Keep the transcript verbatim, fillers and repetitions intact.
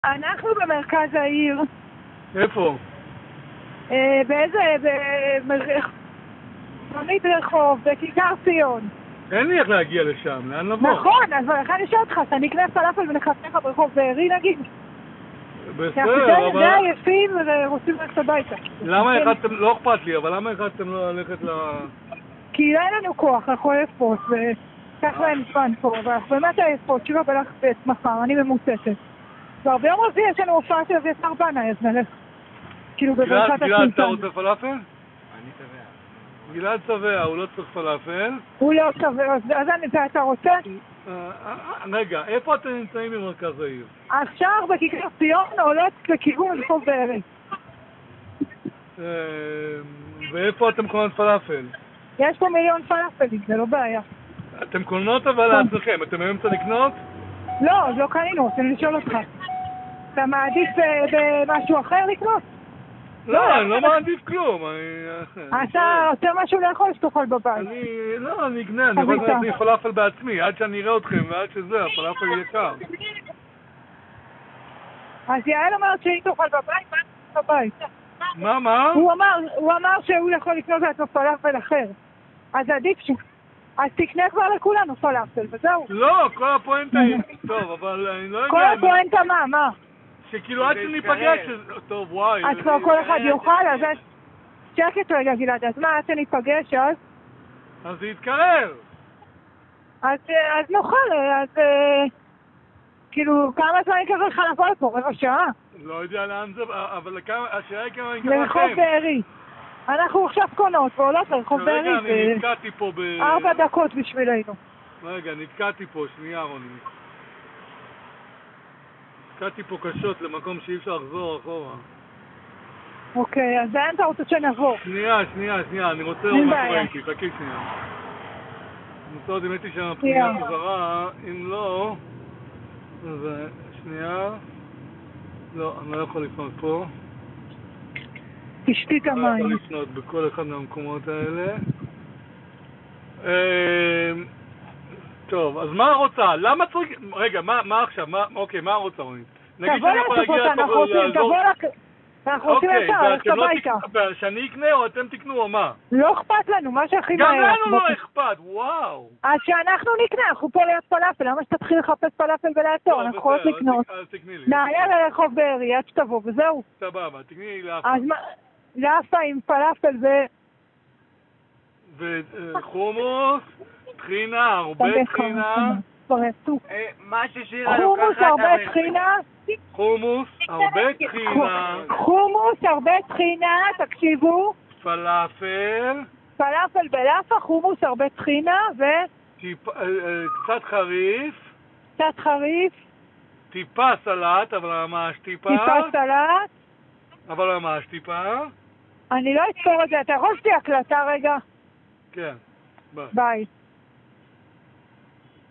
אנחנו במרכז העיר. איפה? אה, באיזה... במית רחוב, בכיכר ציון. אין לי איך להגיע לשם, לאן לבוא? נכון, אז לכן אני שואל אותך, אתה נקנה פלאפל ונחפש לך ברחוב בארי נגיד? בסדר, אבל... זה עייפים ורוצים ללכת הביתה. למה החלטתם, לא אכפת לי, אבל למה החלטתם לא ללכת ל... כי אין לנו כוח, אנחנו עייפות, וכך להם זמן פה, ואנחנו באמת עייפות, שירה בלך בית מחר, אני ממוצטת. כבר ביום רביעי יש לנו הופעה של אביתר בנאי, אז נלך. כאילו בברכת הסולטן. גלעד, אתה רוצה פלאפל? אני צבע. גלעד צבע, הוא לא צריך פלאפל. הוא לא צבע, אז אתה רוצה? רגע, איפה אתם נמצאים במרכז העיר? עכשיו בכיכר ציון עולות לכיוון רחוב בארי. ואיפה אתם קונות פלאפל? יש פה מיליון פלאפלים, זה לא בעיה. אתם קונות אבל לעצמכם, אתם באמצע לקנות? לא, לא קנינו, רוצים לשאול אותך. אתה מעדיף במשהו אחר לקנות? לא, אני לא מעדיף כלום. אתה רוצה משהו לאכול שתאכל בבית? אני, לא, אני אקנה, אני יכול לעשות פלאפל בעצמי, עד שאני אראה אתכם ועד שזה, הפלאפל יקר. אז יעל אומרת שהיא תאכל בבית, מה תאכל בבית? מה, מה? הוא אמר שהוא יכול לקנות לעצמו פלאפל אחר. אז עדיף ש... אז תקנה כבר לכולנו פלאפל, וזהו. לא, כל הפואנטה היא... טוב, אבל אני לא יודע... כל הפואנטה מה, מה? שכאילו עד שניפגש... טוב, וואי... אז כבר כל אחד יאכל, אז... שקט רגע, גלעד, אז מה, עד שניפגש, אז? אז זה יתקרב. אז נאכל, אז... כאילו, כמה זמן יקרה לך לבוא לפה? רבע שעה? לא יודע לאן זה... אבל השאלה היא כמה יקרה לכם. לרחוב בארי. אנחנו עכשיו קונות ועולות לרחוב בארי. רגע, אני נתקעתי פה ב... ארבע דקות בשבילנו. רגע, נתקעתי פה, שנייה רוני. נתקעתי פה קשות למקום שאי אפשר לחזור אחורה. אוקיי, אז לאן אתה רוצה שנבוא? שנייה, שנייה, שנייה, אני רוצה לראות מה ראיתי, תקי שנייה. אני רוצה עוד אם הייתי שם פנייה חזרה, אם לא... אז שנייה... לא, אני לא יכול לפנות פה. תשתי את המים. אני לא יכול לפנות בכל אחד מהמקומות האלה. טוב, אז מה רוצה? למה צריך... רגע, מה עכשיו? אוקיי, מה רוצה רונית? תבוא לאסוף אותה, אנחנו רוצים, תבוא לק... אנחנו רוצים ישר, ללכת הביתה. שאני אקנה או אתם תקנו או מה? לא אכפת לנו, מה שהכי מהר. גם לנו לא אכפת, וואו. אז שאנחנו נקנה, אנחנו פה ליד פלאפל, למה שתתחיל לחפש פלאפל ולעצור? אנחנו יכולות לקנות. אז תקני לי. נעלה לרחוב בארי, עד שתבוא, וזהו. סבבה, תקני לי לאפה. אז מה... לאפה עם פלאפל ו... וחומוס, טחינה, הרבה טחינה. מה ששירה לוקחת... חומוס, הרבה טחינה. חומוס, הרבה טחינה. חומוס, הרבה טחינה, תקשיבו. פלאפל. פלאפל בלאפה, חומוס, הרבה טחינה, ו... קצת חריף. קצת חריף. טיפה סלט, אבל ממש טיפה. טיפה סלט. אבל ממש טיפה. אני לא אספור את זה, אתה יכול שתהיה הקלטה רגע? כן, ביי. ביי.